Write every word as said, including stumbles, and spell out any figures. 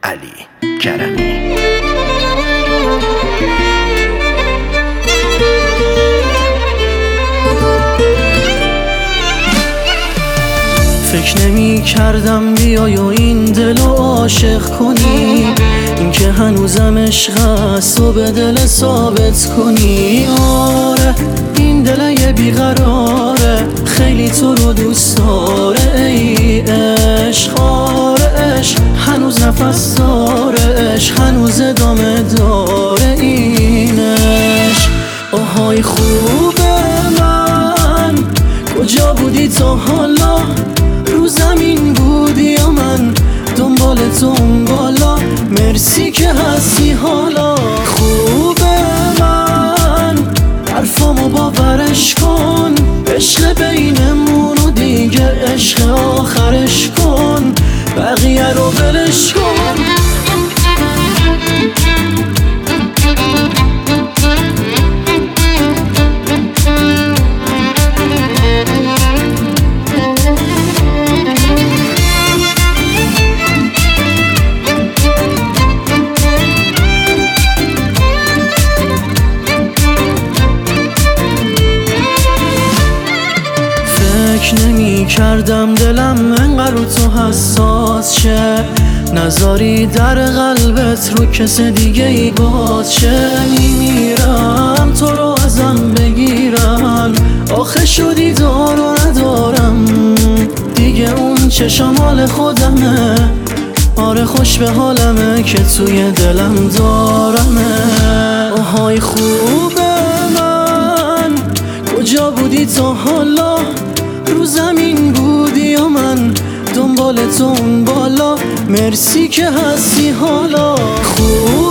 علی کرمی. فکر نمی کردم بیای و این دلو عاشق کنی، این که هنوزم عشق است و به دل ثابت کنی. آره این دل یه بیقراره، خیلی تو رو دوست داره ای عشق. آره عشق هنوز نفس داره، عشق هنوز ادامه داره این عشق. آهای خوب من کجا بودی تا حالا؟ رو زمین بودی یا من دنبال تو اون بالا؟ مرسی که هستی حالا. خوب من حرفامو باورش کن، عشق بینمون و دیگه عشق آخرش کن، بقیه رو ولش کن. فکر نمی کردم دلم انقدر رو تو حساس شه، نذاری در قلبت رو کس دیگه ای باز شه. میمیرم تو رو ازم بگیرن، آخه شدی دار و ندارم دیگه، اون چشم حال خودمه. آره خوش به حالمه که توی دلم دارمه. آهای خوب من کجا بودی تا حالا؟ رو زمین بودی یا من دنبال تو اون بالا؟ مرسی که هستی حالا. خوب